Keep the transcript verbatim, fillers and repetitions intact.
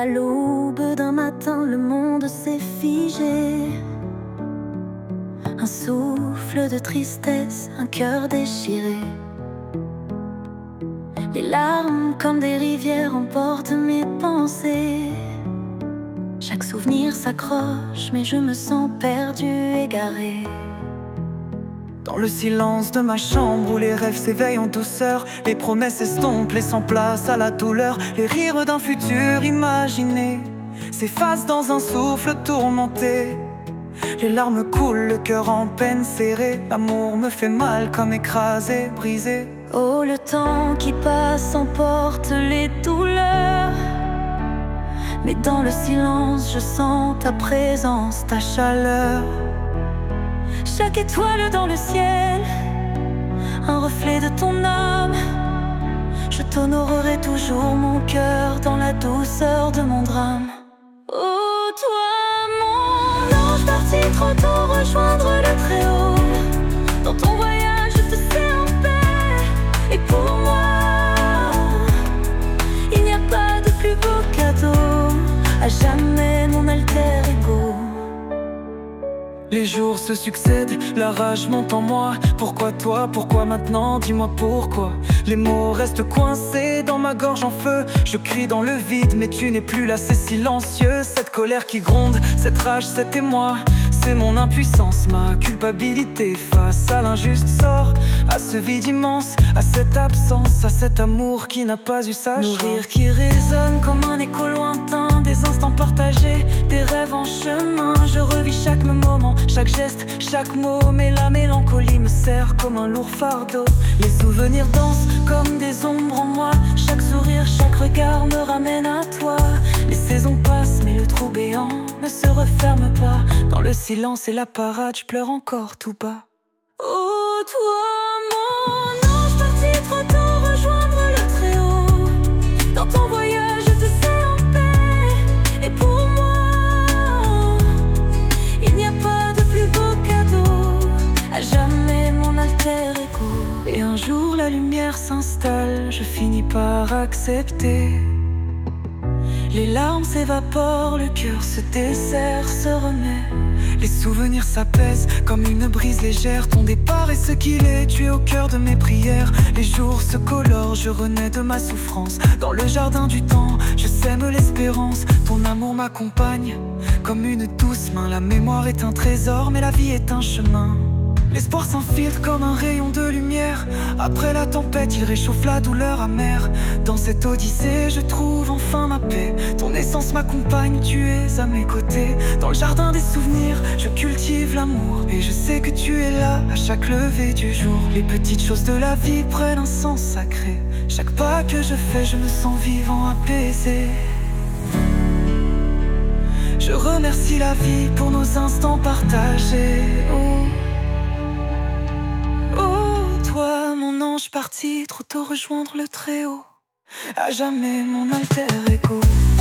l'aube d'un matin, le monde s'est figé. Un souffle de tristesse, un cœur déchiré. Les larmes comme des rivières emportent mes pensées. Chaque souvenir s'accroche, mais je me sens perdu, égaré. Dans le silence de ma chambre où les rêves s'éveillent en douceur, les promesses estompent, laissant place à la douleur. Les rires d'un futur imaginé s'effacent dans un souffle tourmenté. Les larmes coulent, le cœur en peine serré. L'amour me fait mal comme écrasé, brisé. Oh, le temps qui passe emporte les douleurs, mais dans le silence je sens ta présence, ta chaleur. Chaque étoile dans le ciel, un reflet de ton âme. Je t'honorerai toujours, mon cœur, dans la douceur de mon drame. Oh, toi, mon ange parti trop tôt rejoindre le Très-Haut. Dans ton voyage, je te sais en paix. Et pour moi, il n'y a pas de plus beau cadeau. À jamais mon alter ego. Les jours se succèdent, la rage monte en moi. Pourquoi toi, pourquoi maintenant, dis-moi pourquoi. Les mots restent coincés dans ma gorge en feu. Je crie dans le vide, mais tu n'es plus là, c'est silencieux. Cette colère qui gronde, cette rage, c'est émoi. C'est mon impuissance, ma culpabilité face à l'injuste sort. À ce vide immense, à cette absence, à cet amour qui n'a pas eu sa chance. Nos rires qui résonnent comme un écho lointain, des instants partagés, des rêves en chemin. Je revis chaque moment, chaque geste, chaque mot. Mais la mélancolie me serre comme un lourd fardeau. Les souvenirs dansent comme des ombres en moi. Chaque sourire, chaque regard me ramène à toi. Les saisons passent, mais le trou béant ne se referme pas. Dans le silence et la parade, je pleure encore tout bas. Oh, toi, mon ange parti trop tôt rejoindre le Très-Haut. Dans ton voyage, je te sais en paix. Et pour moi, il n'y a pas de plus beau cadeau. À jamais mon alter ego. Et un jour la lumière s'installe, je finis par accepter. Les larmes s'évaporent, le cœur se dessert, se remet. Les souvenirs s'apaisent comme une brise légère. Ton départ est ce qu'il est, tu es au cœur de mes prières. Les jours se colorent, je renais de ma souffrance. Dans le jardin du temps, je sème l'espérance. Ton amour m'accompagne comme une douce main. La mémoire est un trésor, mais la vie est un chemin. L'espoir s'infiltre comme un rayon de lumière. Après la tempête, il réchauffe la douleur amère. Dans cette odyssée, je trouve enfin ma paix. Ton essence m'accompagne, tu es à mes côtés. Dans le jardin des souvenirs, je cultive l'amour. Et je sais que tu es là à chaque lever du jour. Les petites choses de la vie prennent un sens sacré. Chaque pas que je fais, je me sens vivant, apaisé. Je remercie la vie pour nos instants partagés. Oh. Mon ange parti trop tôt rejoindre le Très-Haut. À jamais mon alter ego.